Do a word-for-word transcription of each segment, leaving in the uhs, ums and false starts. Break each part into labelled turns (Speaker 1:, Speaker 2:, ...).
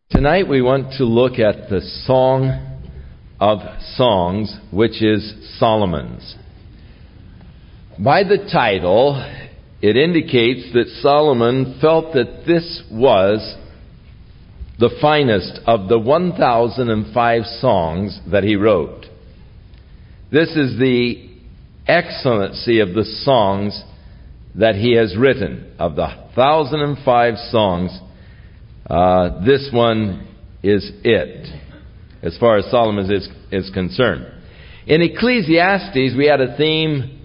Speaker 1: Tonight we want to look at the Song of Songs, which is Solomon's. By the title, it indicates that Solomon felt that this was the finest of the one thousand five songs that he wrote. This is the excellency of the songs that he has written. Of the one thousand five songs, Uh, this one is it, as far as Solomon is, is concerned. In Ecclesiastes, we had a theme,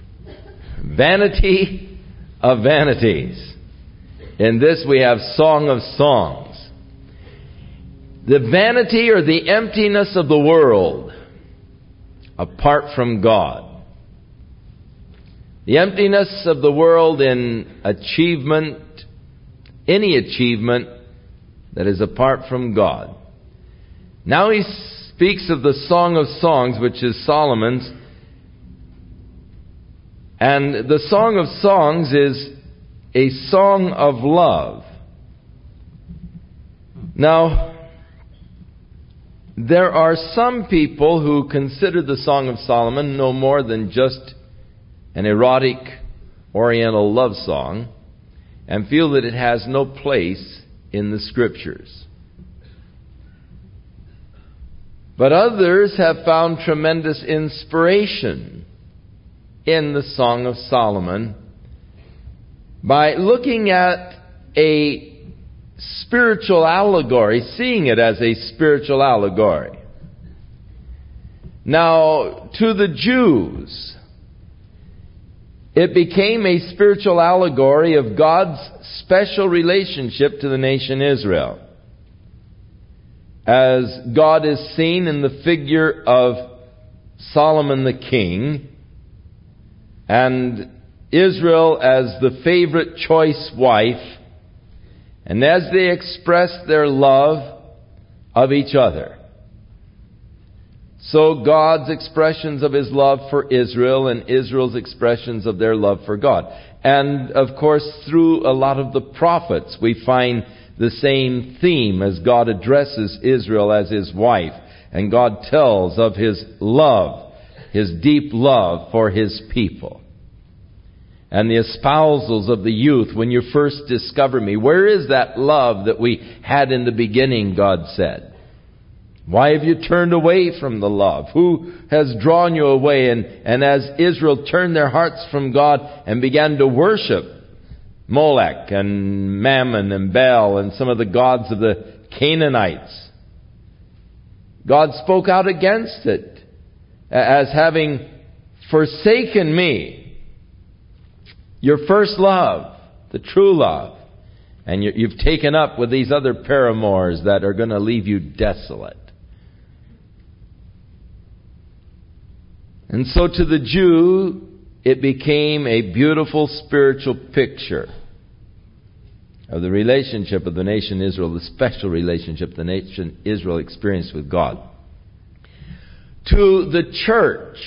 Speaker 1: vanity of vanities. In this, we have Song of Songs. The vanity or the emptiness of the world apart from God. The emptiness of the world in achievement, any achievement, that is apart from God. Now he speaks of the Song of Songs, which is Solomon's. And the Song of Songs is a song of love. Now, there are some people who consider the Song of Solomon no more than just an erotic oriental love song and feel that it has no place in the Scriptures. But others have found tremendous inspiration in the Song of Solomon by looking at a spiritual allegory, seeing it as a spiritual allegory. Now, to the Jews, it became a spiritual allegory of God's special relationship to the nation Israel, as God is seen in the figure of Solomon the king, and Israel as the favorite choice wife, and as they express their love of each other. So God's expressions of His love for Israel and Israel's expressions of their love for God. And, of course, through a lot of the prophets, we find the same theme as God addresses Israel as His wife. And God tells of His love, His deep love for His people. And the espousals of the youth, when you first discover me, where is that love that we had in the beginning, God said? Why have you turned away from the love? Who has drawn you away? And, and as Israel turned their hearts from God and began to worship Molech and Mammon and Baal and some of the gods of the Canaanites, God spoke out against it as having forsaken me, your first love, the true love. And you, you've taken up with these other paramours that are going to leave you desolate. And so to the Jew, it became a beautiful spiritual picture of the relationship of the nation Israel, the special relationship the nation Israel experienced with God. To the church,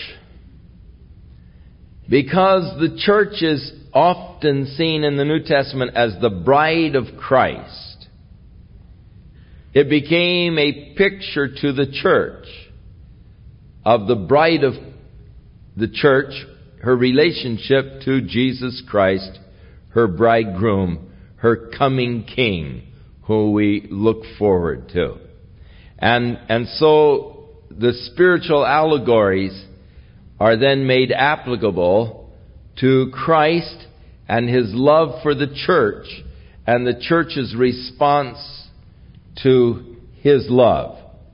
Speaker 1: because the church is often seen in the New Testament as the bride of Christ, it became a picture to the church of the bride of the church, her relationship to Jesus Christ, her bridegroom, her coming King, who we look forward to. And, and so the spiritual allegories are then made applicable to Christ and His love for the church and the church's response to His love.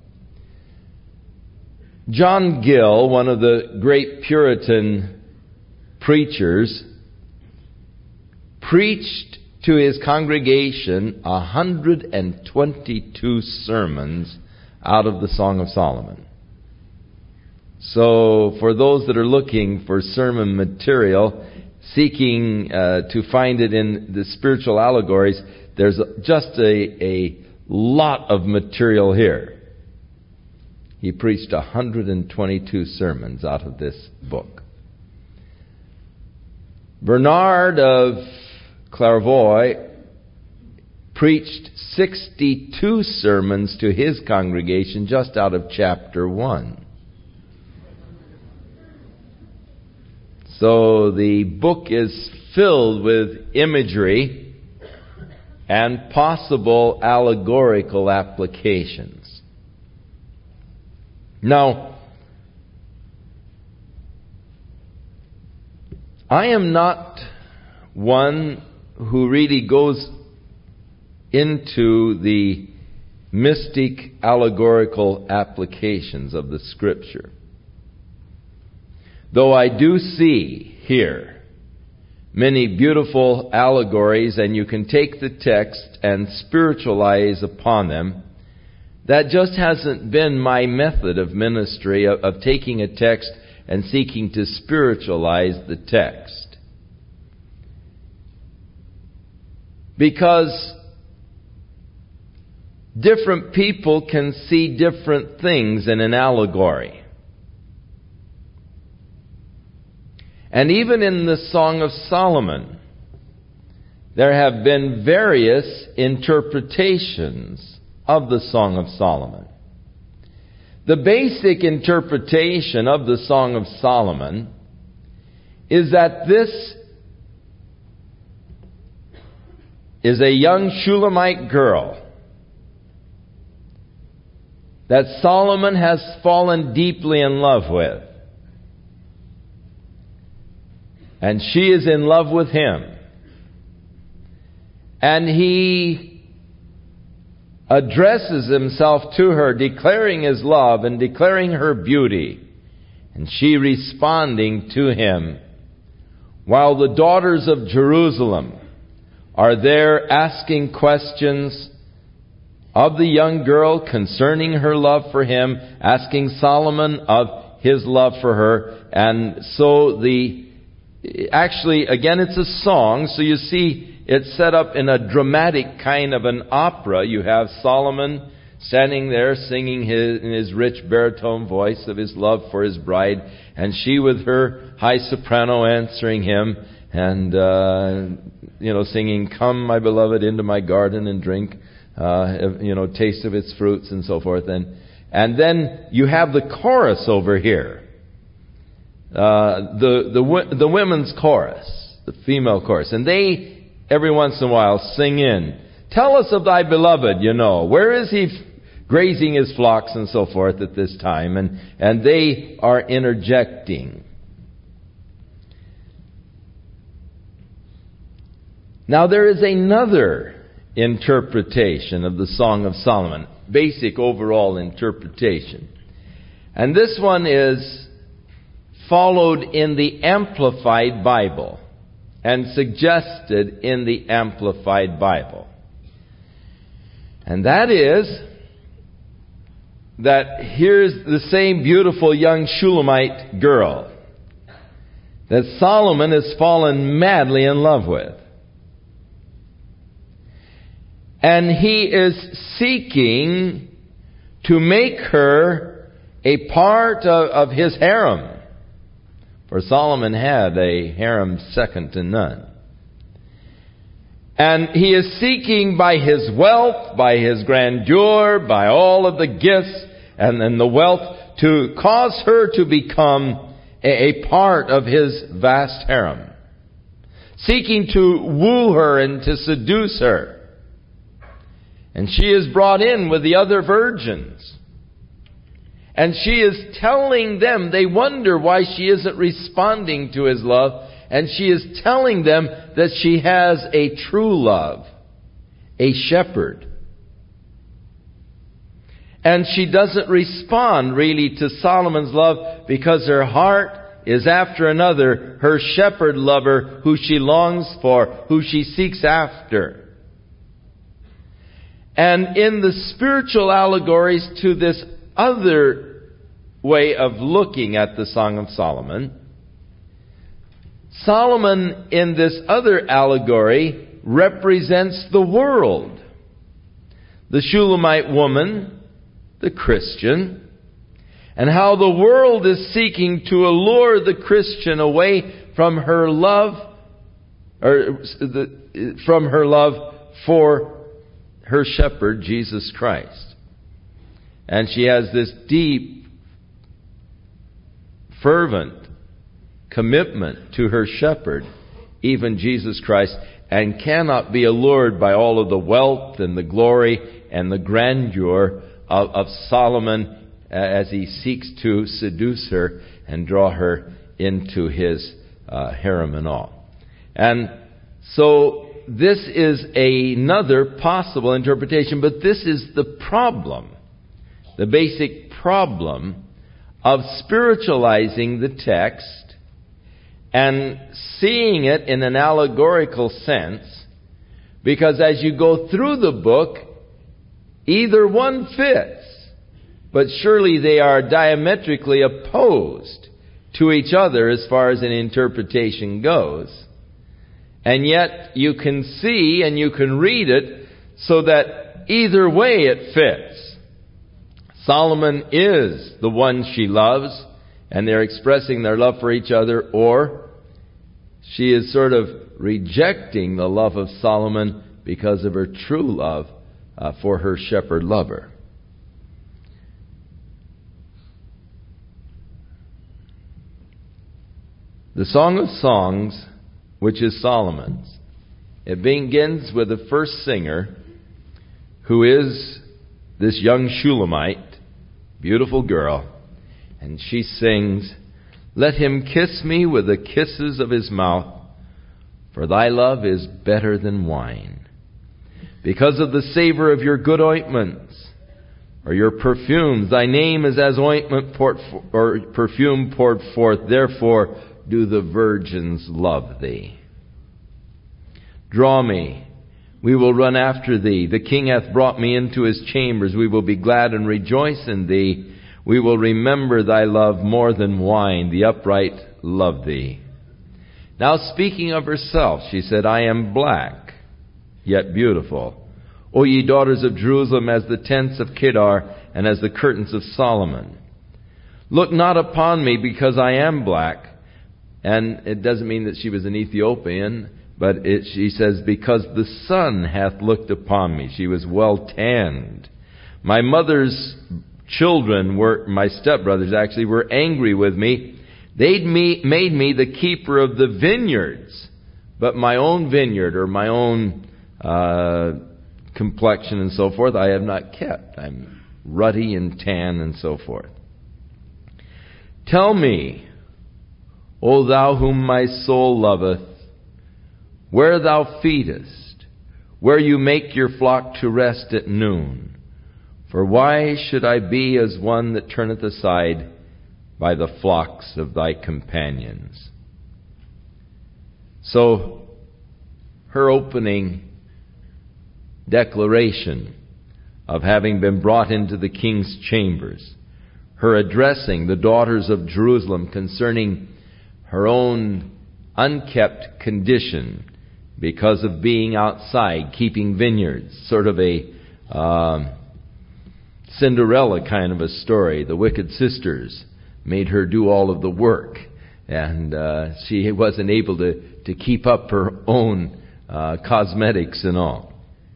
Speaker 1: John Gill, one of the great Puritan preachers, preached to his congregation one hundred twenty-two sermons out of the Song of Solomon. So for those that are looking for sermon material, seeking uh, to find it in the spiritual allegories, there's just a, a lot of material here. He preached one hundred twenty-two sermons out of this book. Bernard of Clairvaux preached sixty-two sermons to his congregation just out of chapter one. So the book is filled with imagery and possible allegorical applications. Now, I am not one who really goes into the mystic allegorical applications of the Scripture. Though I do see here many beautiful allegories, and you can take the text and spiritualize upon them, that just hasn't been my method of ministry, of, of taking a text and seeking to spiritualize the text. Because different people can see different things in an allegory. And even in the Song of Solomon, there have been various interpretations of the Song of Solomon. The basic interpretation of the Song of Solomon is that this is a young Shulamite girl that Solomon has fallen deeply in love with. And she is in love with him. And he addresses himself to her, declaring his love and declaring her beauty. And she responding to him, while the daughters of Jerusalem are there asking questions of the young girl concerning her love for him, asking Solomon of his love for her. And so the Actually, again, it's a song, so you see it's set up in a dramatic kind of an opera. You have Solomon standing there singing his, in his rich baritone voice of his love for his bride, and she with her high soprano answering him, and, uh, you know, singing, "Come, my beloved, into my garden and drink, uh, you know, taste of its fruits," and so forth. And, and then you have the chorus over here. Uh, the, the, the women's chorus, the female chorus. And they, every once in a while, sing in, "Tell us of thy beloved, you know. Where is he grazing his flocks," and so forth at this time. And, and they are interjecting. Now there is another interpretation of the Song of Solomon, basic overall interpretation. And this one is followed in the Amplified Bible and suggested in the Amplified Bible. And that is that here's the same beautiful young Shulamite girl that Solomon has fallen madly in love with. And he is seeking to make her a part of, of his harem. For Solomon had a harem second to none. And he is seeking by his wealth, by his grandeur, by all of the gifts and, and the wealth to cause her to become a, a part of his vast harem. Seeking to woo her and to seduce her. And she is brought in with the other virgins. And she is telling them, they wonder why she isn't responding to his love. And she is telling them that she has a true love, a shepherd. And she doesn't respond really to Solomon's love because her heart is after another, her shepherd lover who she longs for, who she seeks after. And in the spiritual allegories to this other way of looking at the Song of Solomon, Solomon in this other allegory represents the world. The Shulamite woman, the Christian, and how the world is seeking to allure the Christian away from her love, or the, from her love for her shepherd, Jesus Christ. And she has this deep, fervent commitment to her shepherd, even Jesus Christ, and cannot be allured by all of the wealth and the glory and the grandeur of, of Solomon as he seeks to seduce her and draw her into his uh, harem and all. And so this is another possible interpretation, but this is the problem, the basic problem of spiritualizing the text and seeing it in an allegorical sense, because as you go through the book, either one fits, but surely they are diametrically opposed to each other as far as an interpretation goes. And yet you can see and you can read it so that either way it fits. Solomon is the one she loves, and they're expressing their love for each other, or she is sort of rejecting the love of Solomon because of her true love uh, for her shepherd lover. The Song of Songs, which is Solomon's, it begins with the first singer, who is this young Shulamite, beautiful girl, and she sings, "Let him kiss me with the kisses of his mouth, for thy love is better than wine. Because of the savor of your good ointments, or your perfumes, thy name is as ointment poured for, or perfume poured forth, therefore do the virgins love thee. Draw me, we will run after thee. The king hath brought me into his chambers. We will be glad and rejoice in thee. We will remember thy love more than wine. The upright love thee." Now speaking of herself, she said, "I am black, yet beautiful. O ye daughters of Jerusalem, as the tents of Kedar, and as the curtains of Solomon. Look not upon me, because I am black." And it doesn't mean that she was an Ethiopian, but it, she says, "because the sun hath looked upon me." She was well tanned. "My mother's children were, my stepbrothers actually, were angry with me. They'd me, made me the keeper of the vineyards, but my own vineyard, or my own uh, complexion and so forth, I have not kept. I'm ruddy and tan and so forth. Tell me, O thou whom my soul loveth, where thou feedest, where you make your flock to rest at noon. For why should I be as one that turneth aside by the flocks of thy companions?" So, her opening declaration of having been brought into the king's chambers, her addressing the daughters of Jerusalem concerning her own unkept condition because of being outside, keeping vineyards, sort of a um, Cinderella kind of a story. The wicked sisters made her do all of the work, and uh, she wasn't able to, to keep up her own uh, cosmetics and all.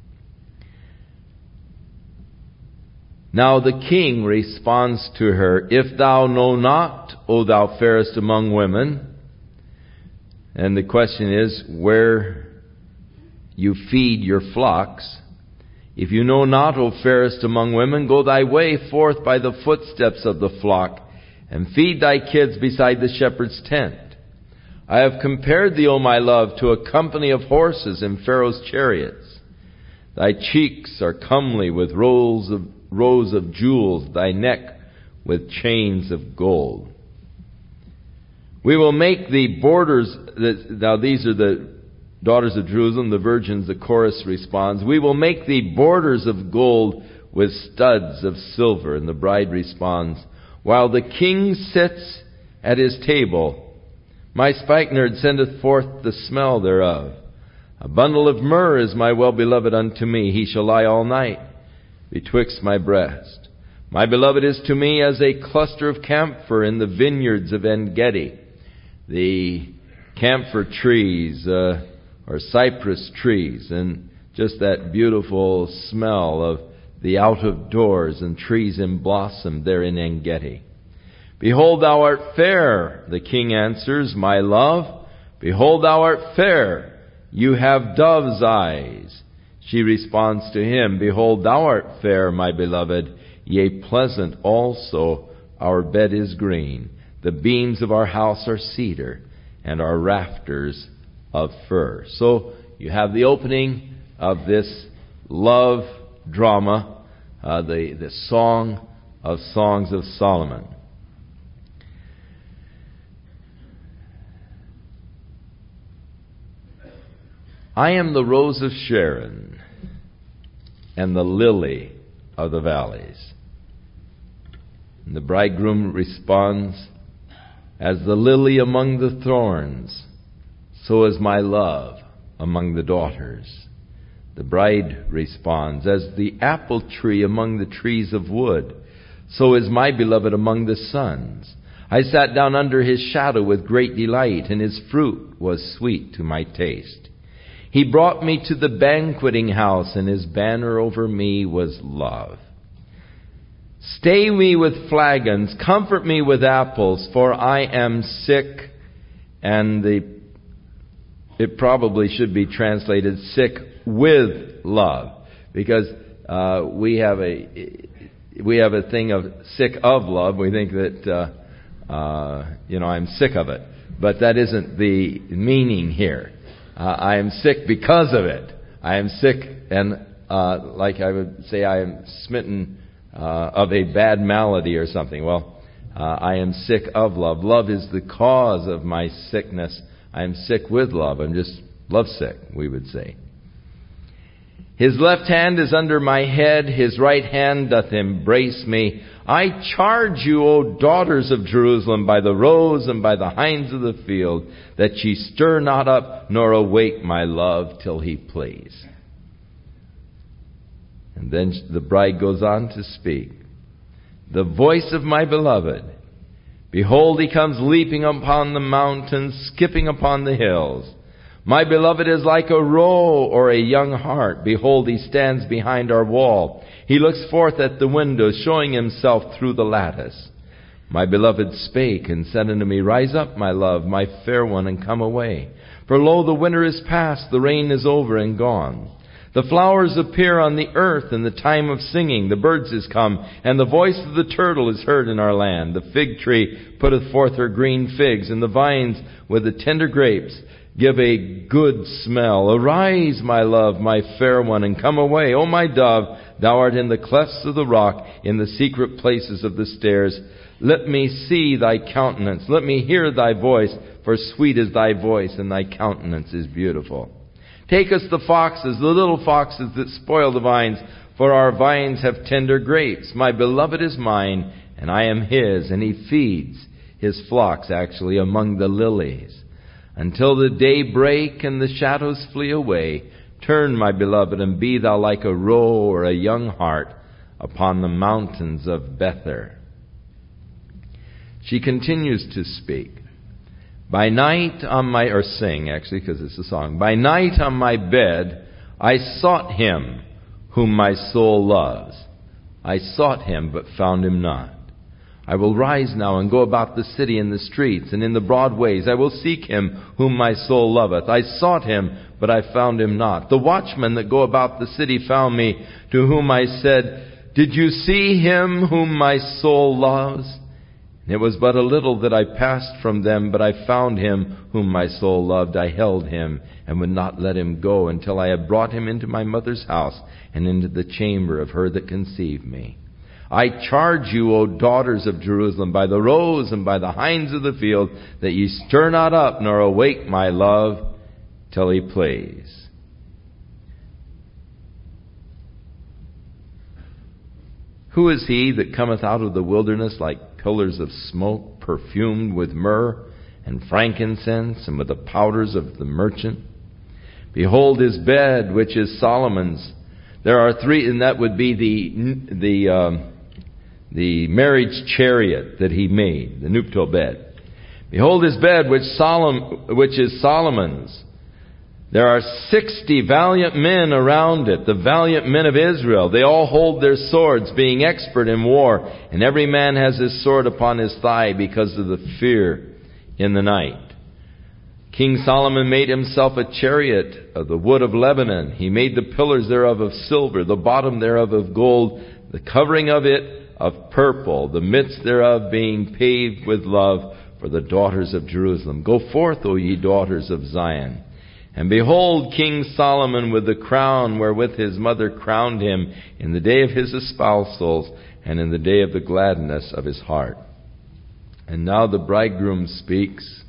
Speaker 1: Now the king responds to her, "If thou know not, O thou fairest among women," and the question is where you feed your flocks. "If you know not, O fairest among women, go thy way forth by the footsteps of the flock, and feed thy kids beside the shepherd's tent. I have compared thee, O my love, to a company of horses in Pharaoh's chariots. Thy cheeks are comely with rows of, rows of jewels, thy neck with chains of gold. We will make thee borders," now these are the daughters of Jerusalem, the virgins, the chorus responds, "We will make thee borders of gold with studs of silver." And the bride responds, "While the king sits at his table, my spikenard sendeth forth the smell thereof. A bundle of myrrh is my well-beloved unto me. He shall lie all night betwixt my breast. My beloved is to me as a cluster of camphor in the vineyards of En-gedi." The camphor trees, uh, or cypress trees, and just that beautiful smell of the out of doors and trees in blossom there in En-Gedi. Behold, thou art fair, the king answers, my love. Behold, thou art fair. You have dove's eyes. She responds to him, behold, thou art fair, my beloved. Yea, pleasant also. Our bed is green. The beams of our house are cedar, and our rafters of fir. So you have the opening of this love drama, uh, the, the Song of Songs of Solomon. I am the rose of Sharon and the lily of the valleys. And the bridegroom responds, as the lily among the thorns, so is my love among the daughters. The bride responds, as the apple tree among the trees of wood, so is my beloved among the sons. I sat down under his shadow with great delight, and his fruit was sweet to my taste. He brought me to the banqueting house, and his banner over me was love. Stay me with flagons, comfort me with apples, for I am sick. And the it probably should be translated sick with love, because uh, we have a we have a thing of sick of love. We think that uh, uh, you know I'm sick of it, but that isn't the meaning here. Uh, I am sick because of it. I am sick, and uh, like I would say, I am smitten uh, of a bad malady or something. Well, uh, I am sick of love. Love is the cause of my sickness. I am sick with love. I'm just lovesick, we would say. His left hand is under my head. His right hand doth embrace me. I charge you, O daughters of Jerusalem, by the roes and by the hinds of the field, that ye stir not up nor awake my love till he please. And then the bride goes on to speak. The voice of my beloved. Behold, he comes leaping upon the mountains, skipping upon the hills. My beloved is like a roe or a young hart. Behold, he stands behind our wall. He looks forth at the window, showing himself through the lattice. My beloved spake and said unto me, Rise up, my love, my fair one, and come away. For lo, the winter is past, the rain is over and gone. The flowers appear on the earth, and the time of singing. The birds is come, and the voice of the turtle is heard in our land. The fig tree putteth forth her green figs, and the vines with the tender grapes give a good smell. Arise, my love, my fair one, and come away. O my dove, thou art in the clefts of the rock, in the secret places of the stairs. Let me see thy countenance. Let me hear thy voice, for sweet is thy voice, and thy countenance is beautiful. Take us the foxes, the little foxes that spoil the vines, for our vines have tender grapes. My beloved is mine, and I am his, and he feeds his flocks, actually, among the lilies. Until the day break and the shadows flee away, turn, my beloved, and be thou like a roe or a young hart upon the mountains of Bether. She continues to speak. By night on my, or sing actually, because it's a song. By night on my bed, I sought him whom my soul loves. I sought him, but found him not. I will rise now and go about the city in the streets and in the broad ways. I will seek him whom my soul loveth. I sought him, but I found him not. The watchmen that go about the city found me, to whom I said, Did you see him whom my soul loves? It was but a little that I passed from them, but I found him whom my soul loved. I held him and would not let him go until I had brought him into my mother's house and into the chamber of her that conceived me. I charge you, O daughters of Jerusalem, by the roes and by the hinds of the field, that ye stir not up nor awake my love till he please. Who is he that cometh out of the wilderness like pillars of smoke, perfumed with myrrh and frankincense, and with the powders of the merchant? Behold his bed, which is Solomon's. There are three, and that would be the the um, the marriage chariot that he made, the nuptial bed. Behold his bed, which Solomon, which is Solomon's. There are sixty valiant men around it, the valiant men of Israel. They all hold their swords, being expert in war, and every man has his sword upon his thigh because of the fear in the night. King Solomon made himself a chariot of the wood of Lebanon. He made the pillars thereof of silver, the bottom thereof of gold, the covering of it of purple, the midst thereof being paved with love for the daughters of Jerusalem. Go forth, O ye daughters of Zion. And behold, King Solomon with the crown wherewith his mother crowned him in the day of his espousals and in the day of the gladness of his heart. And now the bridegroom speaks.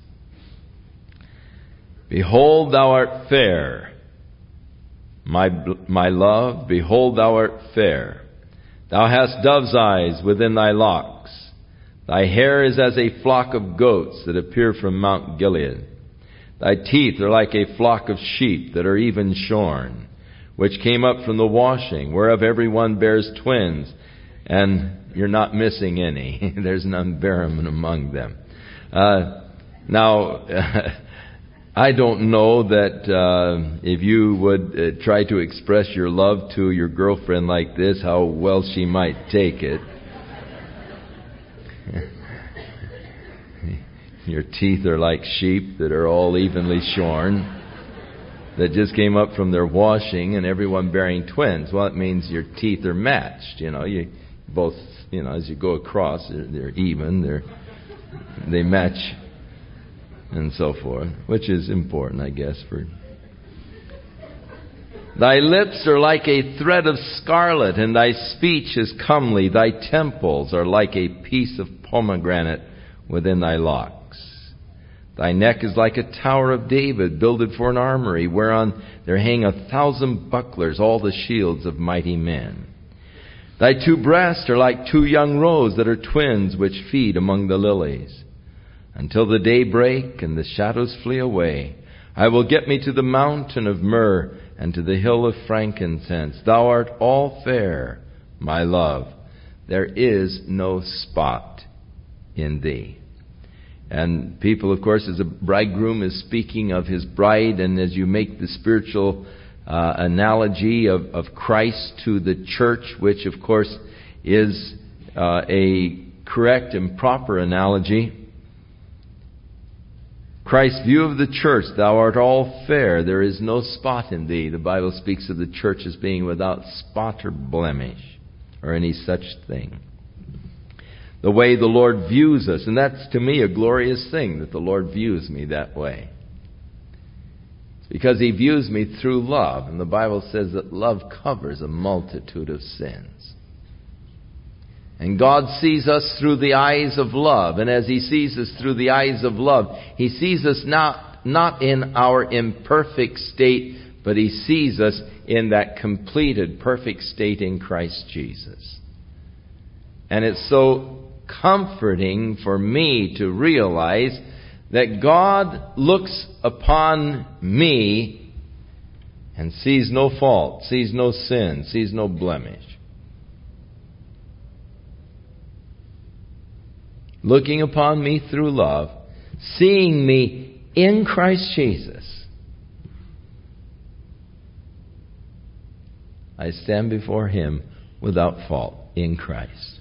Speaker 1: Behold, thou art fair, my, my love, behold, thou art fair. Thou hast dove's eyes within thy locks. Thy hair is as a flock of goats that appear from Mount Gilead. Thy teeth are like a flock of sheep that are even shorn, which came up from the washing, whereof every one bears twins, and you're not missing any. There's none barren among them. Uh, now, I don't know that uh, if you would uh, try to express your love to your girlfriend like this, how well she might take it. Your teeth are like sheep that are all evenly shorn, that just came up from their washing, and everyone bearing twins. Well, it means your teeth are matched. You know, you both, you know, as you go across, they're, they're even, they're they match, and so forth, which is important, I guess. For thy lips are like a thread of scarlet, and thy speech is comely. Thy temples are like a piece of pomegranate within thy locks. Thy neck is like a tower of David, builded for an armory, whereon there hang a thousand bucklers, all the shields of mighty men. Thy two breasts are like two young roes that are twins, which feed among the lilies. Until the day break and the shadows flee away, I will get me to the mountain of myrrh and to the hill of frankincense. Thou art all fair, my love. There is no spot in thee. And people, of course, as a bridegroom is speaking of his bride, and as you make the spiritual uh, analogy of, of Christ to the church, which, of course, is uh, a correct and proper analogy. Christ's view of the church, thou art all fair, there is no spot in thee. The Bible speaks of the church as being without spot or blemish or any such thing. The way the Lord views us. And that's, to me, a glorious thing, that the Lord views me that way. It's because He views me through love. And the Bible says that love covers a multitude of sins. And God sees us through the eyes of love. And as He sees us through the eyes of love, He sees us not, not in our imperfect state, but He sees us in that completed, perfect state in Christ Jesus. And it's so comforting for me to realize that God looks upon me and sees no fault, sees no sin, sees no blemish. Looking upon me through love, seeing me in Christ Jesus, I stand before Him without fault in Christ.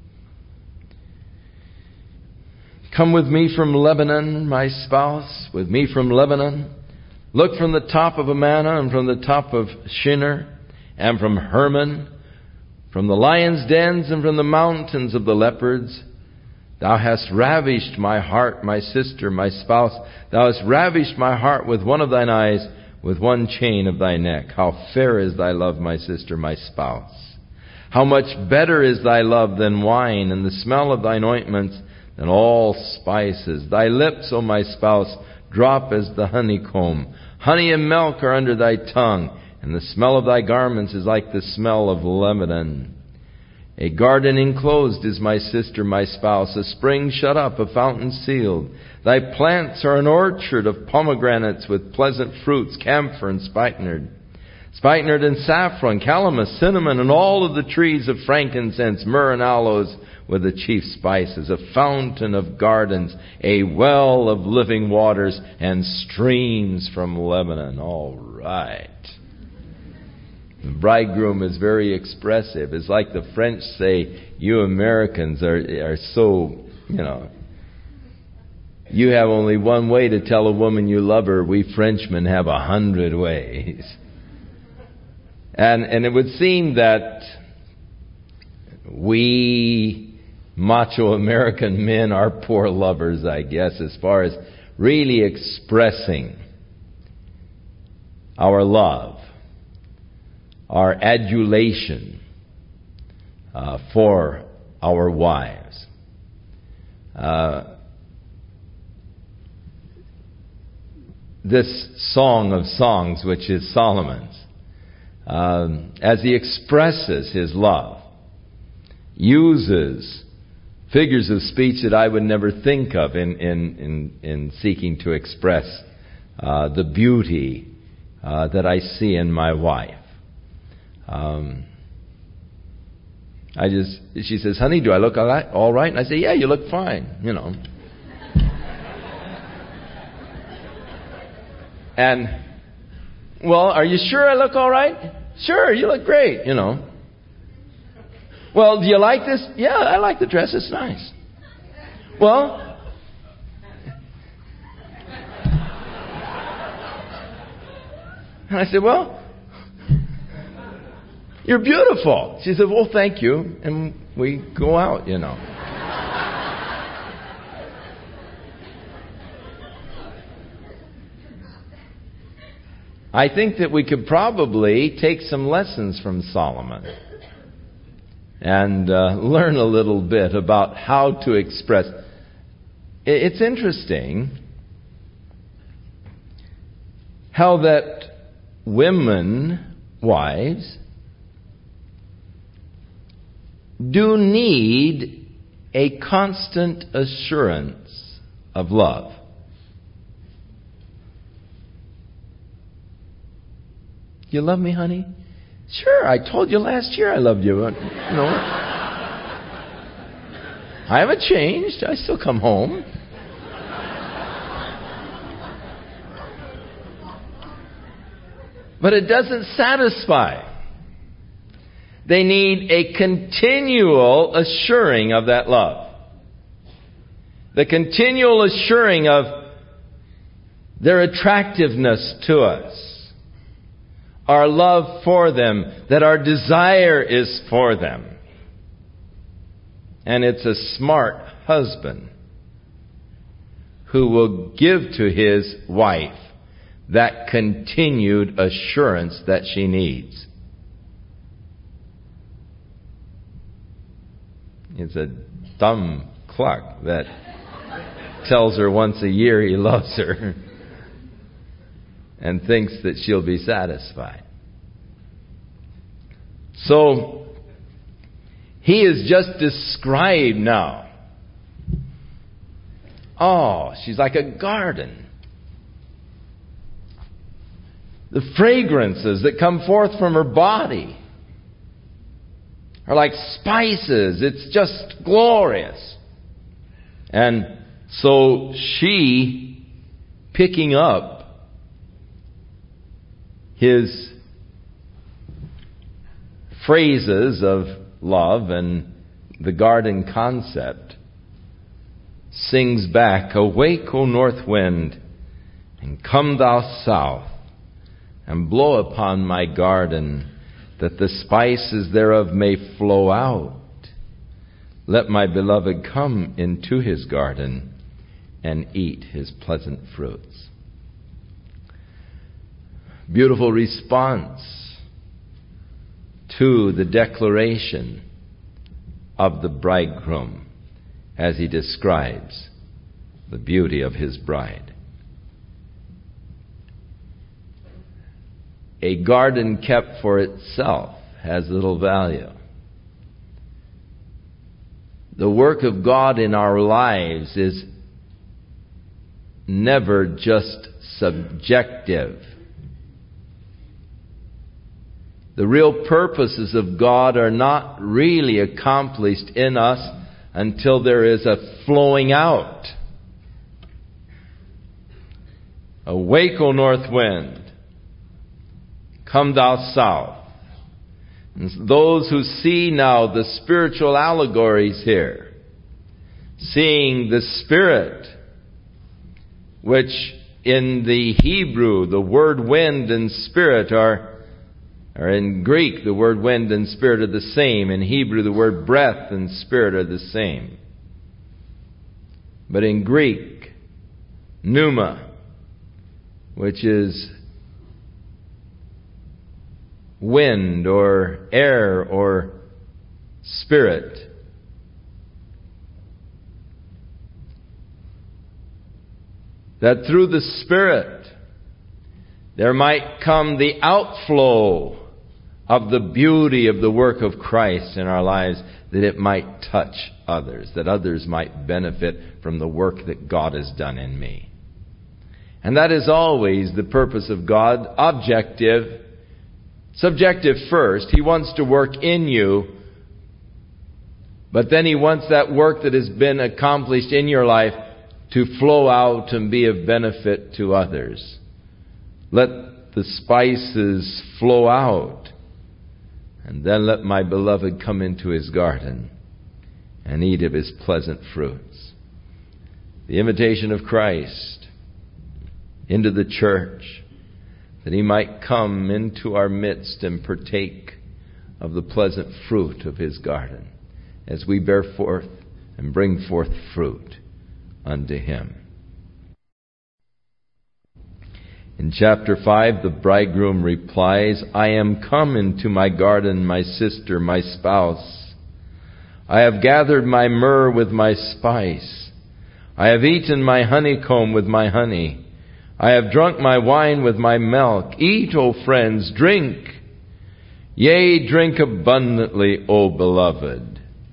Speaker 1: Come with me from Lebanon, my spouse, with me from Lebanon. Look from the top of Amana and from the top of Shinar and from Hermon, from the lions' dens and from the mountains of the leopards. Thou hast ravished my heart, my sister, my spouse. Thou hast ravished my heart with one of thine eyes, with one chain of thy neck. How fair is thy love, my sister, my spouse. How much better is thy love than wine, and the smell of thine ointments than all spices. Thy lips, O my spouse, drop as the honeycomb. Honey and milk are under thy tongue, and the smell of thy garments is like the smell of Lebanon. A garden enclosed is my sister, my spouse, a spring shut up, a fountain sealed. Thy plants are an orchard of pomegranates with pleasant fruits, camphor and spikenard. Spikenard and saffron, calamus, cinnamon, and all of the trees of frankincense, myrrh and aloes, with the chief spices, a fountain of gardens, a well of living waters, and streams from Lebanon. All right. The bridegroom is very expressive. It's like the French say, you Americans are, are so, you know, you have only one way to tell a woman you love her. We Frenchmen have a hundred ways. And, and it would seem that we macho American men are poor lovers, I guess, as far as really expressing our love, our adulation uh, for our wives. Uh, this Song of Songs, which is Solomon's, um, as he expresses his love, uses figures of speech that I would never think of in in in, in seeking to express uh, the beauty uh, that I see in my wife. Um, I just, she says, honey, do I look all right? All right? And I say, yeah, you look fine, you know. And, well, are you sure I look all right? Sure, you look great, you know. Well, do you like this? Yeah, I like the dress. It's nice. Well, and I said, well, you're beautiful. She said, well, thank you. And we go out, you know. I think that we could probably take some lessons from Solomon and uh, learn a little bit about how to express. It's interesting how that women, wives, do need a constant assurance of love. You love me, honey? Sure, I told you last year I loved you. But, you know, I haven't changed. I still come home. But it doesn't satisfy. They need a continual assuring of that love. The continual assuring of their attractiveness to us. Our love for them, that our desire is for them. And it's a smart husband who will give to his wife that continued assurance that she needs. It's a dumb cluck that tells her once a year he loves her and thinks that she'll be satisfied. So, he is just described now. Oh, she's like a garden. The fragrances that come forth from her body are like spices. It's just glorious. And so she, picking up his phrases of love and the garden concept, sings back, awake, O north wind, and come thou south, and blow upon my garden, that the spices thereof may flow out. Let my beloved come into his garden and eat his pleasant fruits. Beautiful response to the declaration of the bridegroom as he describes the beauty of his bride. A garden kept for itself has little value. The work of God in our lives is never just subjective. The real purposes of God are not really accomplished in us until there is a flowing out. Awake, O north wind. Come thou south. And those who see now the spiritual allegories here, seeing the Spirit, which in the Hebrew, the word wind and spirit are, or in Greek, the word wind and spirit are the same. In Hebrew, the word breath and spirit are the same. But in Greek, pneuma, which is wind or air or spirit, that through the Spirit there might come the outflow of the beauty of the work of Christ in our lives, that it might touch others, that others might benefit from the work that God has done in me. And that is always the purpose of God, objective, subjective first. He wants to work in you, but then He wants that work that has been accomplished in your life to flow out and be of benefit to others. Let the spices flow out, and then let my beloved come into His garden and eat of His pleasant fruits. The invitation of Christ into the church, that He might come into our midst and partake of the pleasant fruit of His garden as we bear forth and bring forth fruit unto Him. In chapter five, the bridegroom replies, I am come into my garden, my sister, my spouse. I have gathered my myrrh with my spice. I have eaten my honeycomb with my honey. I have drunk my wine with my milk. Eat, O friends, drink. Yea, drink abundantly, O beloved.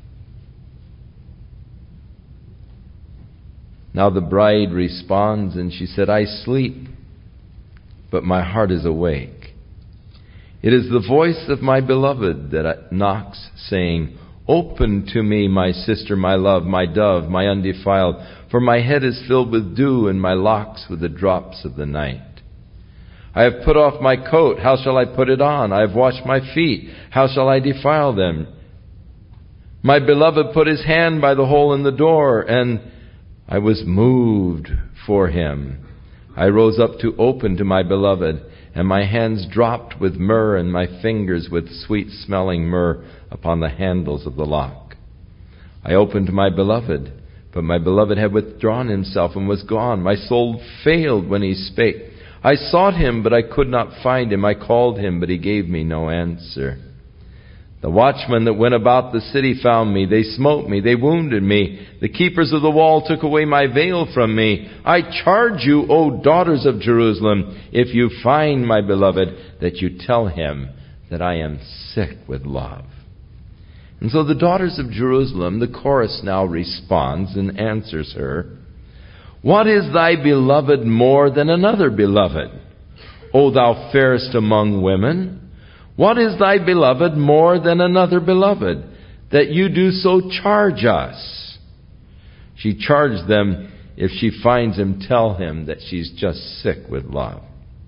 Speaker 1: Now the bride responds, and she said, I sleep, but my heart is awake. It is the voice of my beloved that knocks, saying, Open to me, my sister, my love, my dove, my undefiled, for my head is filled with dew, and my locks with the drops of the night. I have put off my coat, how shall I put it on? I have washed my feet, how shall I defile them? My beloved put his hand by the hole in the door, and I was moved for him. I rose up to open to my beloved, and my hands dropped with myrrh, and my fingers with sweet-smelling myrrh upon the handles of the lock. I opened to my beloved, but my beloved had withdrawn himself and was gone. My soul failed when he spake. I sought him, but I could not find him. I called him, but he gave me no answer. The watchmen that went about the city found me. They smote me. They wounded me. The keepers of the wall took away my veil from me. I charge you, O daughters of Jerusalem, if you find my beloved, that you tell him that I am sick with love. And so the daughters of Jerusalem, the chorus now responds and answers her. What is thy beloved more than another beloved, O thou fairest among women? What is thy beloved more than another beloved, that you do so charge us? She charged them, if she finds him, tell him that she's just sick with love.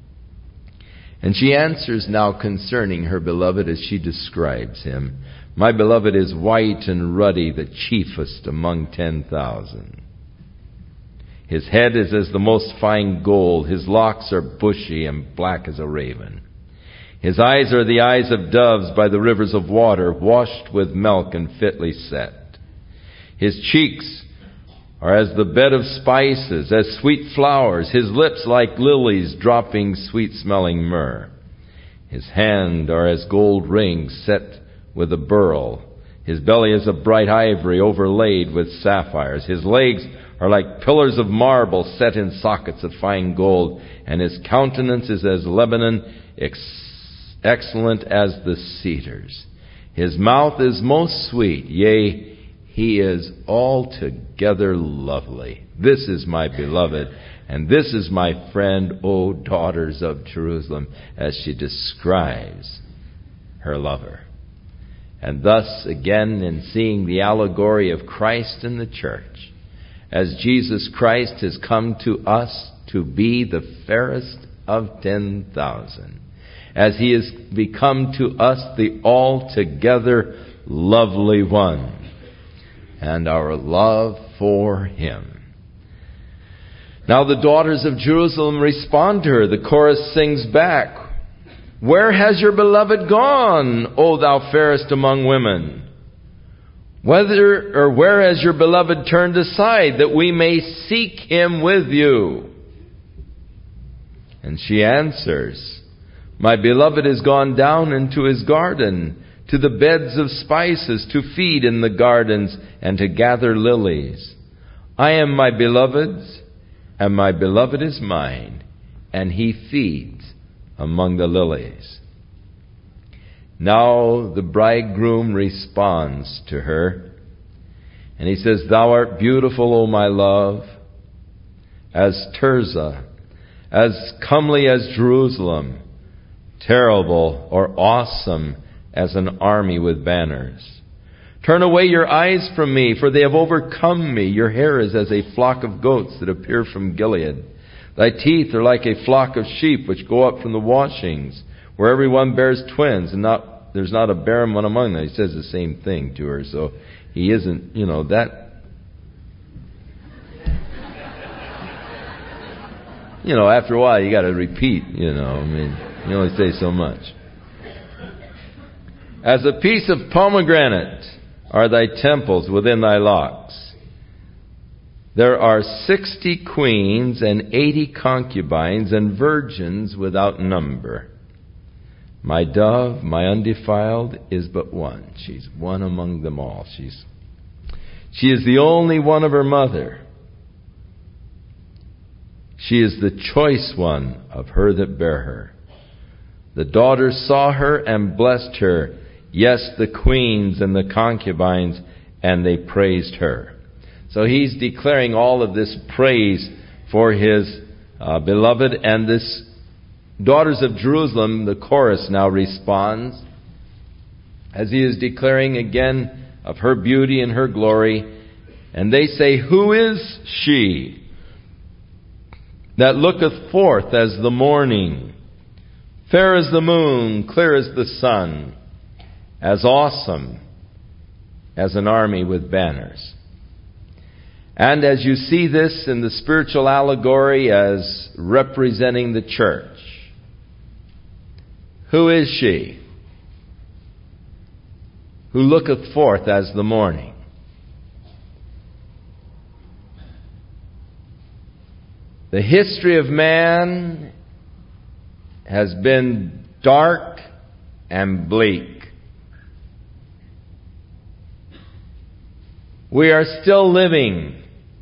Speaker 1: And she answers now concerning her beloved as she describes him. My beloved is white and ruddy, the chiefest among ten thousand. His head is as the most fine gold. His locks are bushy and black as a raven. His eyes are the eyes of doves by the rivers of water, washed with milk and fitly set. His cheeks are as the bed of spices, as sweet flowers. His lips like lilies dropping sweet-smelling myrrh. His hands are as gold rings set with a beryl. His belly is of bright ivory overlaid with sapphires. His legs are like pillars of marble set in sockets of fine gold. And his countenance is as Lebanon, ex- excellent as the cedars. His mouth is most sweet, yea, he is altogether lovely. This is my beloved, and this is my friend, O daughters of Jerusalem, as she describes her lover. And thus, again, in seeing the allegory of Christ in the church, as Jesus Christ has come to us to be the fairest of ten thousand, as He has become to us the altogether lovely one, and our love for Him. Now the daughters of Jerusalem respond to her. The chorus sings back, "Where has your beloved gone, O thou fairest among women? Whether or where has your beloved turned aside, that we may seek Him with you?" And she answers, "My beloved is gone down into his garden, to the beds of spices, to feed in the gardens, and to gather lilies. I am my beloved's, and my beloved is mine, and he feeds among the lilies." Now the bridegroom responds to her, and he says, "Thou art beautiful, O my love, as Tirzah, as comely as Jerusalem, terrible or awesome as an army with banners. Turn away your eyes from me, for they have overcome me. Your hair is as a flock of goats that appear from Gilead. Thy teeth are like a flock of sheep which go up from the washings, where every one bears twins, and not there's not a barren one among them." He says the same thing to her, so he isn't, you know, that... You know, after a while you got to repeat, you know, I mean, you only say so much. "As a piece of pomegranate are thy temples within thy locks. There are sixty queens and eighty concubines and virgins without number. My dove, my undefiled, is but one." She's one among them all. She's, she is the only one of her mother. She is the choice one of her that bare her. The daughters saw her and blessed her. Yes, the queens and the concubines, and they praised her. So he's declaring all of this praise for his uh, beloved. And this daughters of Jerusalem, the chorus now responds, as he is declaring again of her beauty and her glory. And they say, "Who is she that looketh forth as the morning, fair as the moon, clear as the sun, as awesome as an army with banners?" And as you see this in the spiritual allegory as representing the church, who is she who looketh forth as the morning? The history of man has been dark and bleak. We are still living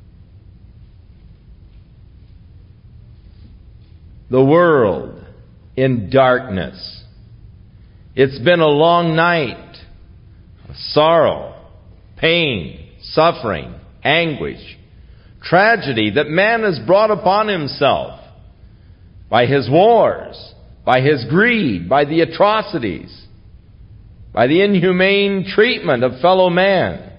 Speaker 1: the world in darkness. It's been a long night of sorrow, pain, suffering, anguish, tragedy that man has brought upon himself by his wars, by his greed, by the atrocities, by the inhumane treatment of fellow man,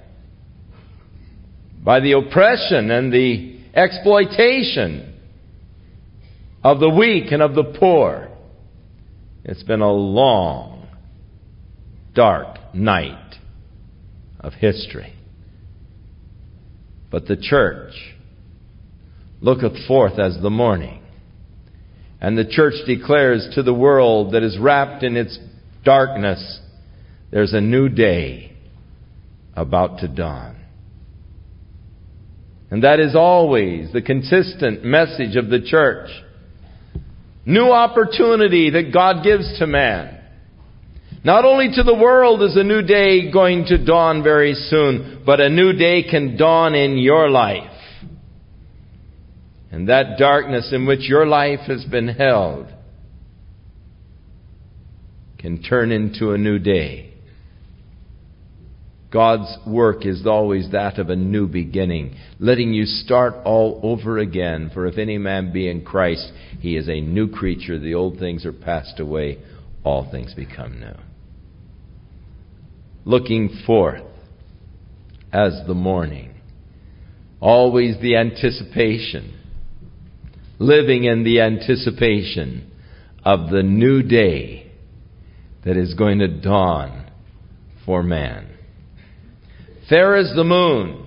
Speaker 1: by the oppression and the exploitation of the weak and of the poor. It's been a long, dark night of history. But the church looketh forth as the morning. And the church declares to the world that is wrapped in its darkness, there's a new day about to dawn. And that is always the consistent message of the church. New opportunity that God gives to man. Not only to the world is a new day going to dawn very soon, but a new day can dawn in your life. And that darkness in which your life has been held can turn into a new day. God's work is always that of a new beginning, letting you start all over again. For if any man be in Christ, he is a new creature. The old things are passed away. All things become new. looking forth as the morning. Always the anticipation, living in the anticipation of the new day that is going to dawn for man. Fair as the moon.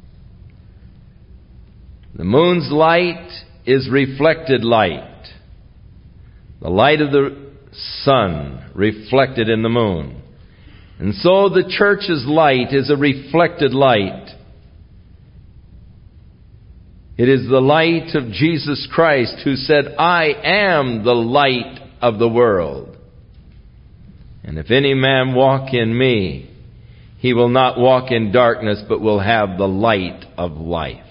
Speaker 1: The moon's light is reflected light. The light of the sun reflected in the moon. And so the church's light is a reflected light. It is the light of Jesus Christ, who said, I am the light of the world. And if any man walk in me, he will not walk in darkness, but will have the light of life.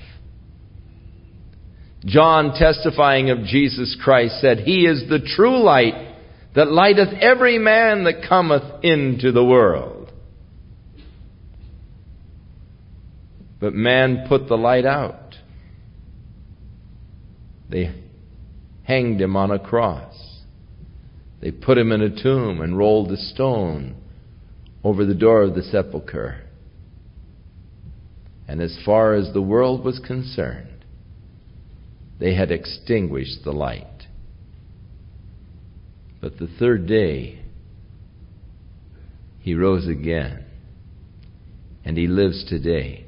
Speaker 1: John, testifying of Jesus Christ, said, He is the true light that lighteth every man that cometh into the world. But man put the light out. They hanged him on a cross. They put him in a tomb and rolled a stone over the door of the sepulchre. And as far as the world was concerned, they had extinguished the light. But the third day, He rose again, and He lives today.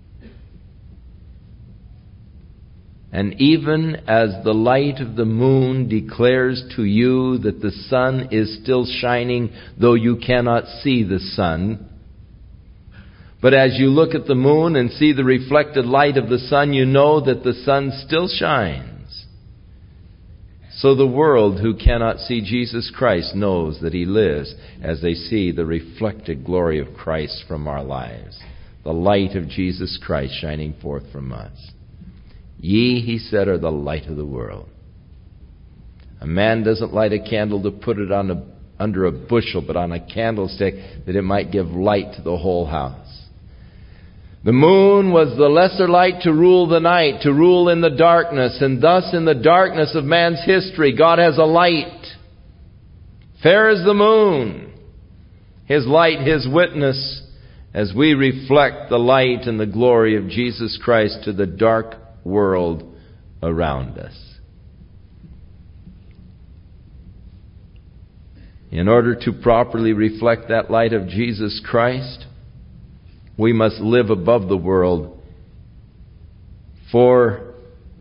Speaker 1: And even as the light of the moon declares to you that the sun is still shining, though you cannot see the sun, but as you look at the moon and see the reflected light of the sun, you know that the sun still shines. So the world who cannot see Jesus Christ knows that He lives as they see the reflected glory of Christ from our lives. The light of Jesus Christ shining forth from us. Ye, He said, are the light of the world. A man doesn't light a candle to put it on a, under a bushel, but on a candlestick that it might give light to the whole house. The moon was the lesser light to rule the night, to rule in the darkness, and thus in the darkness of man's history, God has a light. Fair as the moon. His light, His witness, as we reflect the light and the glory of Jesus Christ to the dark world around us. In order to properly reflect that light of Jesus Christ, we must live above the world. For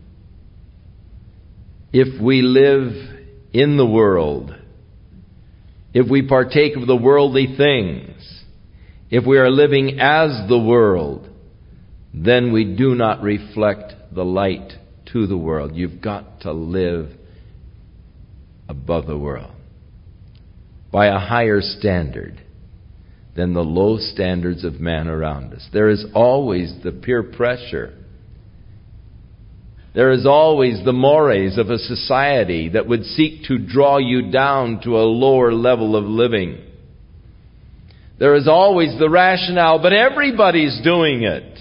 Speaker 1: if we live in the world, if we partake of the worldly things, if we are living as the world, then we do not reflect the light to the world. You've got to live above the world by a higher standard than the low standards of man around us. There is always the peer pressure. There is always the mores of a society that would seek to draw you down to a lower level of living. There is always the rationale, but everybody's doing it,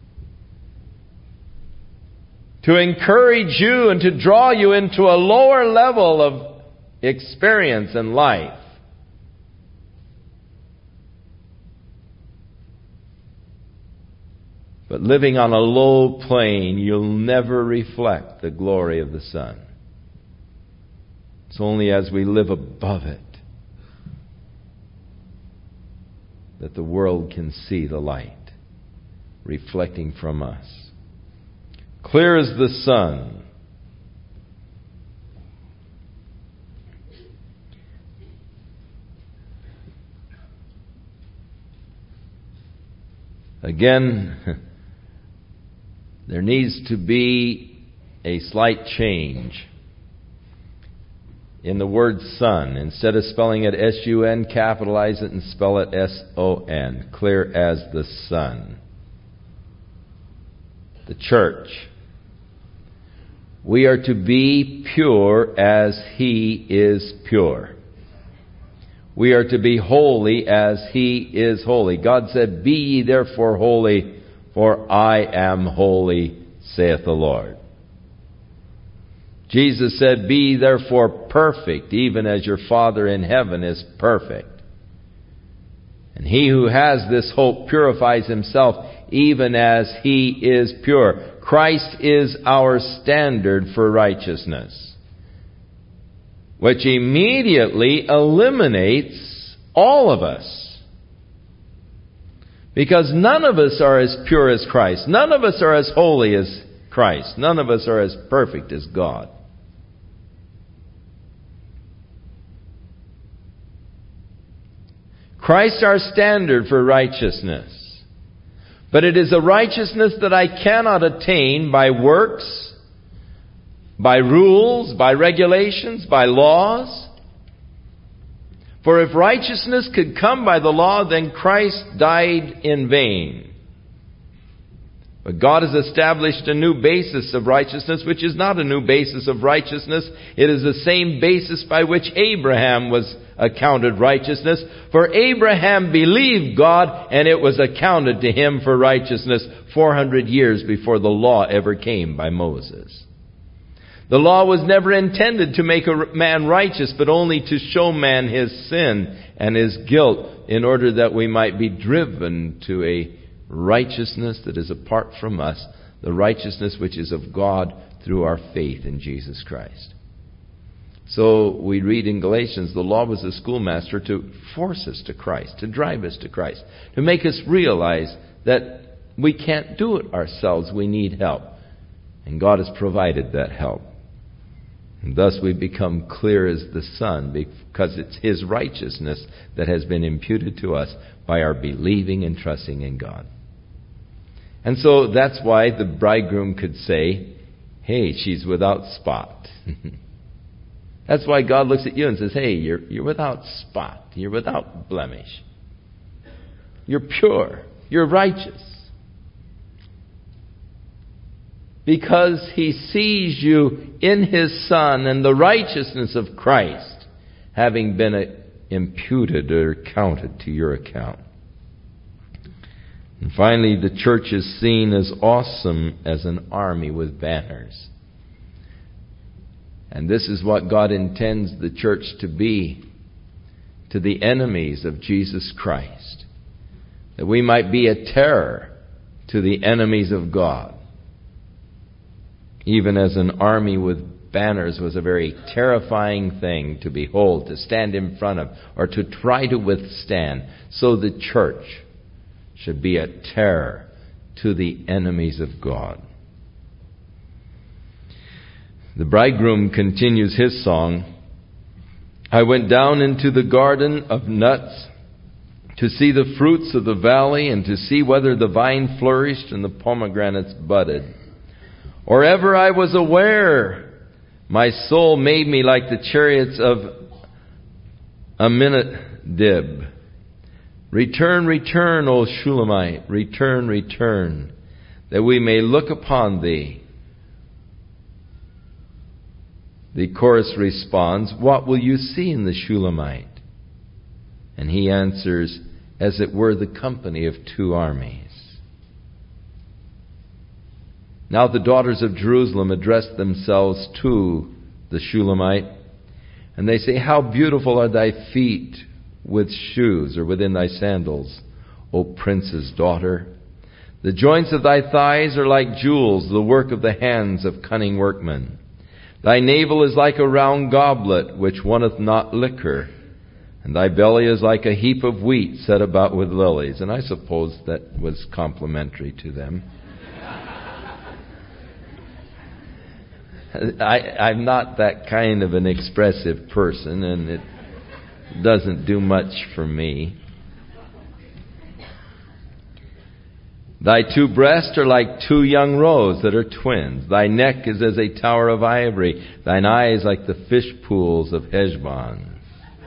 Speaker 1: to encourage you and to draw you into a lower level of experience in life. But living on a low plane, you'll never reflect the glory of the sun. It's only as we live above it that the world can see the light reflecting from us. Clear as the sun. Again, there needs to be a slight change in the word sun. Instead of spelling it S U N, capitalize it and spell it S O N. Clear as the sun. The church. We are to be pure as He is pure. We are to be holy as He is holy. God said, Be ye therefore holy, for I am holy, saith the Lord. Jesus said, Be ye therefore perfect, even as your Father in heaven is perfect. And he who has this hope purifies himself even as he is pure. Christ is our standard for righteousness, which immediately eliminates all of us. Because none of us are as pure as Christ. None of us are as holy as Christ. None of us are as perfect as God. Christ our standard for righteousness. But it is a righteousness that I cannot attain by works, by rules, by regulations, by laws. For if righteousness could come by the law, then Christ died in vain. But God has established a new basis of righteousness, which is not a new basis of righteousness. It is the same basis by which Abraham was accounted righteousness. For Abraham believed God, and it was accounted to him for righteousness four hundred years before the law ever came by Moses. The law was never intended to make a man righteous, but only to show man his sin and his guilt in order that we might be driven to a righteousness that is apart from us, the righteousness which is of God through our faith in Jesus Christ. So we read in Galatians, the law was a schoolmaster to force us to Christ, to drive us to Christ, to make us realize that we can't do it ourselves, we need help. And God has provided that help. And thus we become clear as the sun, because it's His righteousness that has been imputed to us by our believing and trusting in God. And so that's why the bridegroom could say, hey, she's without spot. That's why God looks at you and says, hey, you're, you're without spot. You're without blemish. You're pure. You're righteous. Because He sees you in His Son and the righteousness of Christ having been imputed or counted to your account. And finally, the church is seen as awesome as an army with banners. And this is what God intends the church to be to the enemies of Jesus Christ. That we might be a terror to the enemies of God. Even as an army with banners was a very terrifying thing to behold, to stand in front of, or to try to withstand. So the church should be a terror to the enemies of God. The bridegroom continues his song. I went down into the garden of nuts to see the fruits of the valley and to see whether the vine flourished and the pomegranates budded. Or ever I was aware, my soul made me like the chariots of Amminadab. Return, return, O Shulamite, return, return, that we may look upon thee. The chorus responds, what will you see in the Shulamite? And he answers, as it were the company of two armies. Now the daughters of Jerusalem address themselves to the Shulamite, and they say, how beautiful are thy feet with shoes, or within thy sandals, O prince's daughter. The joints of thy thighs are like jewels, the work of the hands of cunning workmen. Thy navel is like a round goblet, which wanteth not liquor, and thy belly is like a heap of wheat set about with lilies. And I suppose that was complimentary to them. I, I'm not that kind of an expressive person, and it doesn't do much for me. Thy two breasts are like two young roes that are twins. Thy neck is as a tower of ivory. Thine eyes like the fish pools of Heshbon.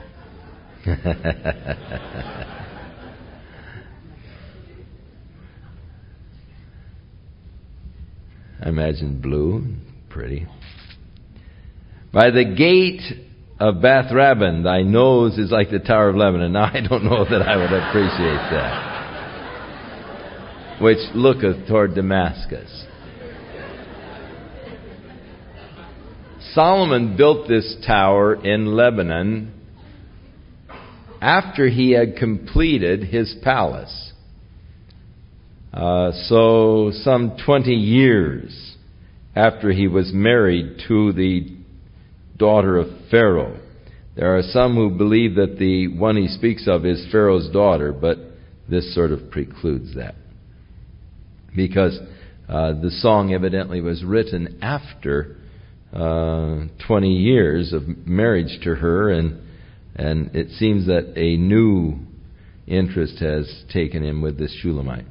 Speaker 1: I imagine blue, pretty. By the gate of Bath Rabbin, thy nose is like the Tower of Lebanon. Now, I don't know that I would appreciate that. Which looketh toward Damascus. Solomon built this tower in Lebanon after he had completed his palace. Uh, so some twenty years after he was married to the daughter of Pharaoh. There are some who believe that the one he speaks of is Pharaoh's daughter, but this sort of precludes that. Because uh, the song evidently was written after uh, twenty years of marriage to her, and and it seems that a new interest has taken him with this Shulamite.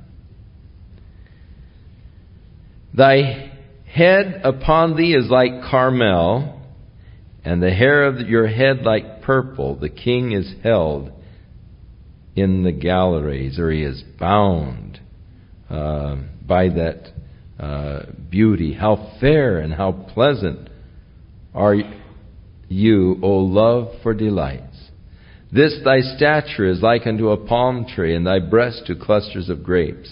Speaker 1: Thy head upon thee is like Carmel, and the hair of your head like purple. The king is held in the galleries, or he is bound uh, by that uh, beauty. How fair and how pleasant are you, O love, for delights. This thy stature is like unto a palm tree, and thy breast to clusters of grapes.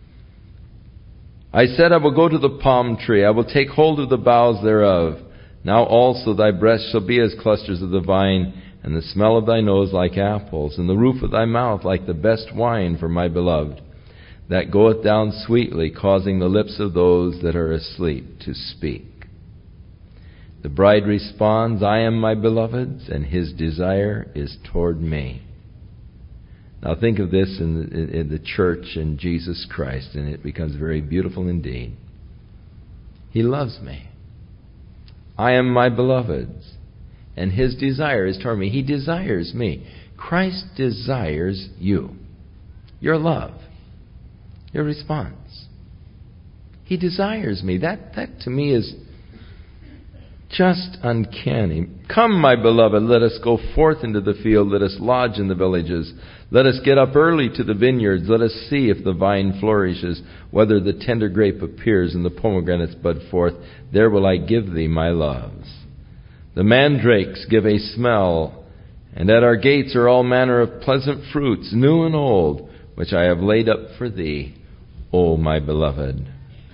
Speaker 1: I said, I will go to the palm tree, I will take hold of the boughs thereof. Now also thy breast shall be as clusters of the vine, and the smell of thy nose like apples, and the roof of thy mouth like the best wine for my beloved, that goeth down sweetly, causing the lips of those that are asleep to speak. The bride responds, I am my beloved's, and his desire is toward me. Now think of this in the, in the church in Jesus Christ, and it becomes very beautiful indeed. He loves me. I am my beloved's, and his desire is toward me. He desires me. Christ desires you. Your love. Your response. He desires me. That, that to me is just uncanny. Come, my beloved, let us go forth into the field. Let us lodge in the villages. Let us get up early to the vineyards. Let us see if the vine flourishes, whether the tender grape appears and the pomegranates bud forth. There will I give thee my loves. The mandrakes give a smell, and at our gates are all manner of pleasant fruits, new and old, which I have laid up for thee, O my beloved.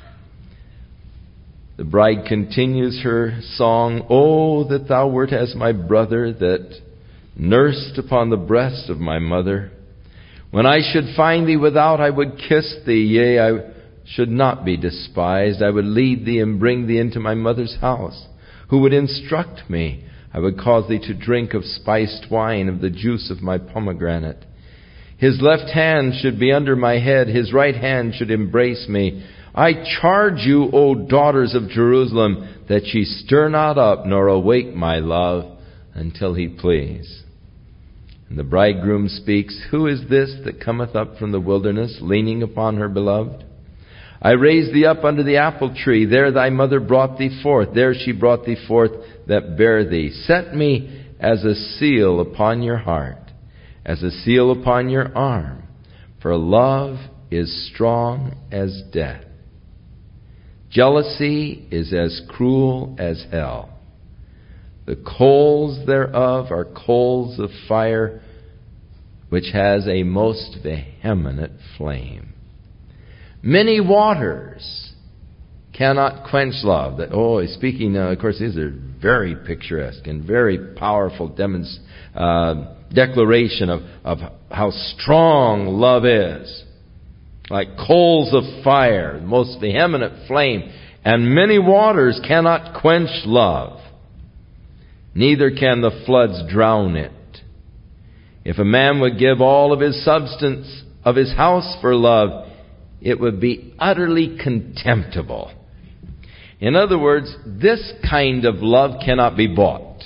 Speaker 1: The bride continues her song, Oh, that thou wert as my brother, that nursed upon the breast of my mother. When I should find thee without, I would kiss thee. Yea, I should not be despised. I would lead thee and bring thee into my mother's house. Who would instruct me? I would cause thee to drink of spiced wine, of the juice of my pomegranate. His left hand should be under my head. His right hand should embrace me. I charge you, O daughters of Jerusalem, that ye stir not up, nor awake my love, until he please. And the bridegroom speaks, Who is this that cometh up from the wilderness, leaning upon her beloved? I raised thee up under the apple tree. There thy mother brought thee forth. There she brought thee forth that bare thee. Set me as a seal upon your heart, as a seal upon your arm. For love is strong as death. Jealousy is as cruel as hell. The coals thereof are coals of fire, which has a most vehement flame. Many waters cannot quench love. That, oh, speaking, uh, of course, these are very picturesque and very powerful demonst- uh, declaration of, of how strong love is. Like coals of fire, the most vehement flame. And many waters cannot quench love. Neither can the floods drown it. If a man would give all of his substance of his house for love, it would be utterly contemptible. In other words, this kind of love cannot be bought.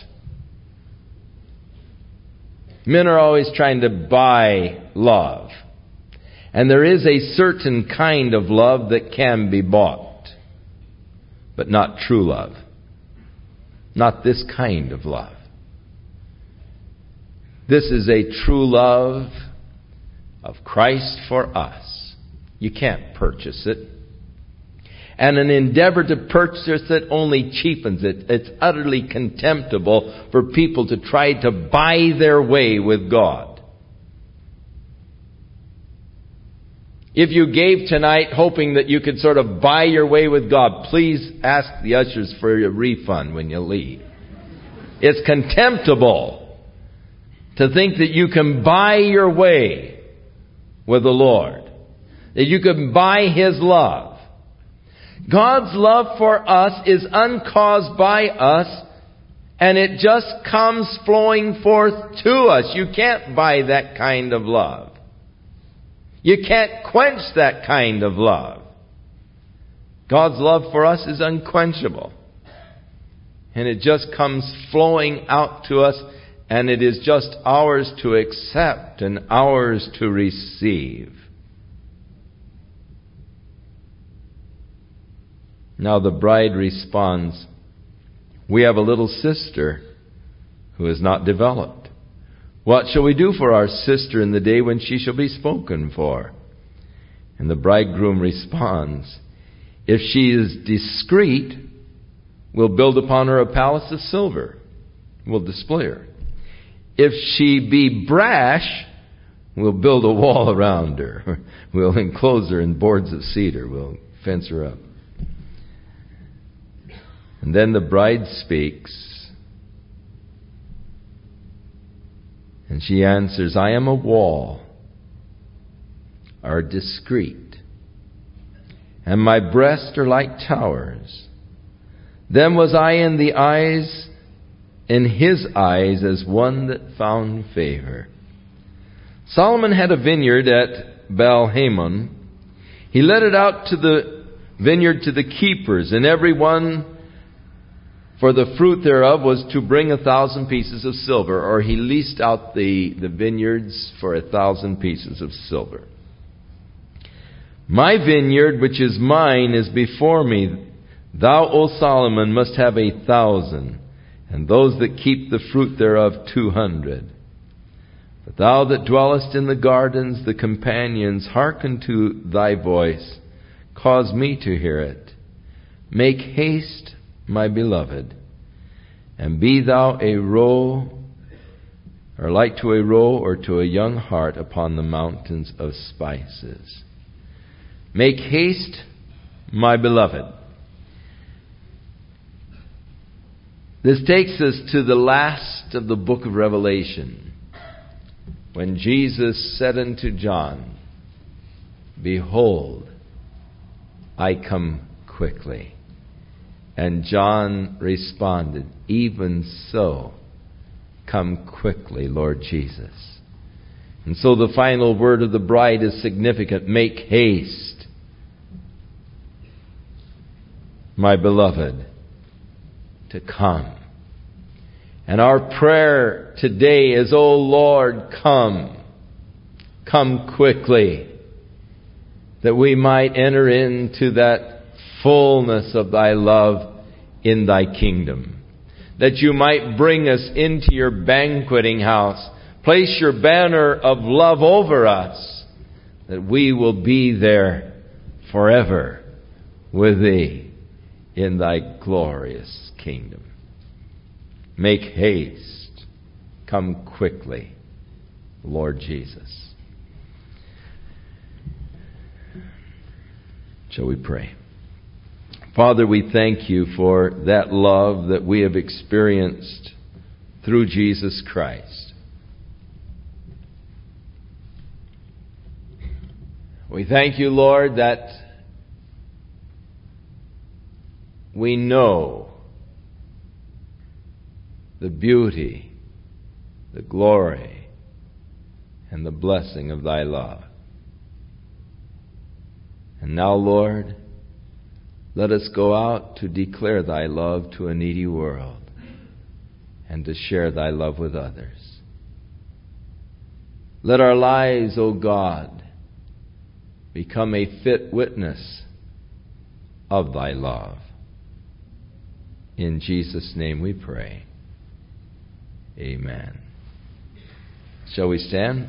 Speaker 1: Men are always trying to buy love. And there is a certain kind of love that can be bought, but not true love. Not this kind of love. This is a true love of Christ for us. You can't purchase it. And an endeavor to purchase it only cheapens it. It's utterly contemptible for people to try to buy their way with God. If you gave tonight hoping that you could sort of buy your way with God, please ask the ushers for your refund when you leave. It's contemptible To think that you can buy your way with the Lord. That you can buy His love. God's love for us is uncaused by us, and it just comes flowing forth to us. You can't buy that kind of love. You can't quench that kind of love. God's love for us is unquenchable. And it just comes flowing out to us, and it is just ours to accept and ours to receive. Now the bride responds, "We have a little sister who is not developed. What shall we do for our sister in the day when she shall be spoken for?" And the bridegroom responds, "If she is discreet, we'll build upon her a palace of silver. We'll display her. If she be brash, we'll build a wall around her. We'll enclose her in boards of cedar. We'll fence her up." And then the bride speaks. And she answers, "I am a wall, are discreet, and my breasts are like towers. Then was I in the eyes, in his eyes, as one that found favor." Solomon had a vineyard at Baal-Hamon. He let it out to the vineyard to the keepers, and every one for the fruit thereof was to bring a thousand pieces of silver, or he leased out the, the vineyards for a thousand pieces of silver. "My vineyard, which is mine, is before me. Thou, O Solomon, must have a thousand, and those that keep the fruit thereof two hundred. But thou that dwellest in the gardens, the companions, hearken to thy voice. Cause me to hear it. Make haste, my beloved, and be thou a roe, or like to a roe or to a young hart upon the mountains of spices. Make haste, my beloved." This takes us to the last of the book of Revelation, when Jesus said unto John, "Behold, I come quickly." And John responded, "Even so, come quickly, Lord Jesus." And so the final word of the bride is significant. Make haste, my beloved, to come. And our prayer today is, "O Lord, come. Come quickly, that we might enter into that fullness of thy love in thy kingdom. That you might bring us into your banqueting house. Place your banner of love over us, that we will be there forever with thee in thy glorious kingdom. Make haste. Come quickly, Lord Jesus." Shall we pray? Father, we thank you for that love that we have experienced through Jesus Christ. We thank you, Lord, that we know the beauty, the glory, and the blessing of thy love. And now, Lord, let us go out to declare thy love to a needy world and to share thy love with others. Let our lives, O God, become a fit witness of thy love. In Jesus' name we pray. Amen. Shall we stand?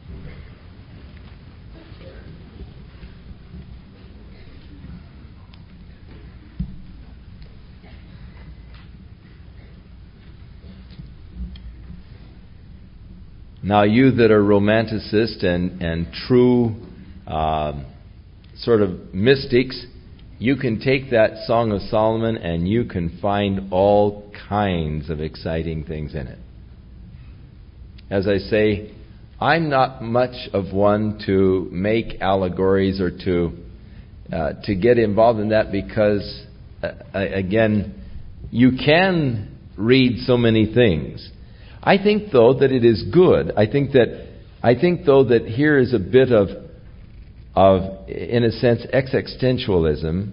Speaker 1: Now, you that are romanticists and, and true uh, sort of mystics, you can take that Song of Solomon and you can find all kinds of exciting things in it. as I say, I'm not much of one to make allegories or to uh, to get involved in that because, uh, again, you can read so many things. I think, though, that it is good. I think that I think, though, that here is a bit of of, in a sense, existentialism,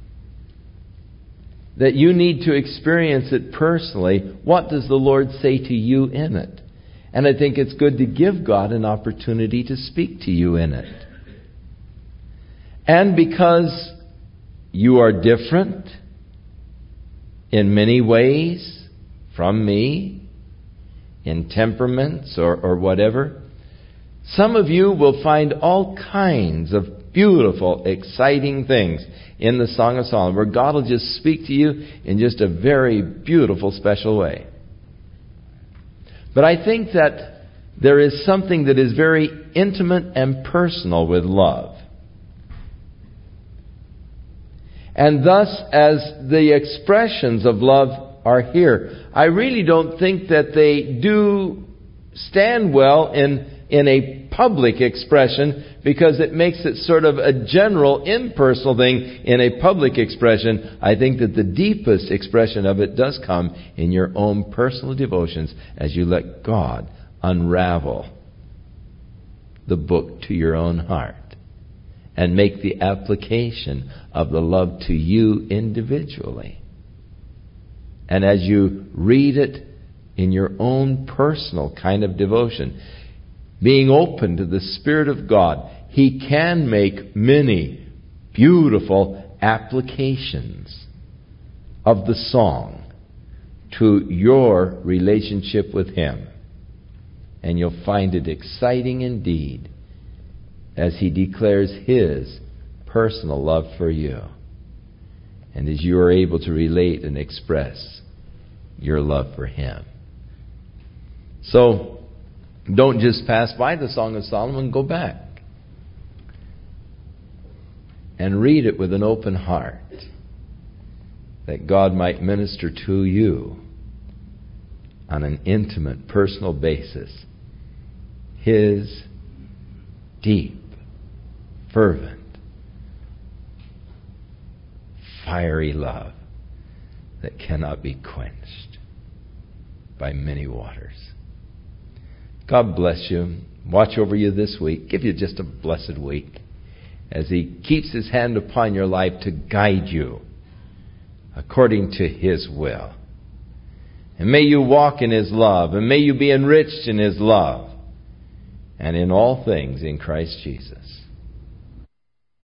Speaker 1: that you need to experience it personally. What does the Lord say to you in it? And I think it's good to give God an opportunity to speak to you in it. And because you are different in many ways from me, in temperaments or, or whatever, some of you will find all kinds of beautiful, exciting things in the Song of Solomon, where God will just speak to you in just a very beautiful, special way. But I think that there is something that is very intimate and personal with love. And thus, as the expressions of love are here, I really don't think that they do stand well in in a public expression, because it makes it sort of a general, impersonal thing in a public expression. I think that the deepest expression of it does come in your own personal devotions as you let God unravel the book to your own heart and make the application of the love to you individually. And as you read it in your own personal kind of devotion, being open to the Spirit of God, He can make many beautiful applications of the song to your relationship with Him. And you'll find it exciting indeed as He declares His personal love for you, and as you are able to relate and express your love for Him. So, don't just pass by the Song of Solomon. Go back and read it with an open heart, that God might minister to you on an intimate, personal basis His deep, fervent, fiery love that cannot be quenched by many waters. God bless you. Watch over you this week. Give you just a blessed week as He keeps His hand upon your life to guide you according to His will. And may you walk in His love, and may you be enriched in His love, and in all things in Christ Jesus.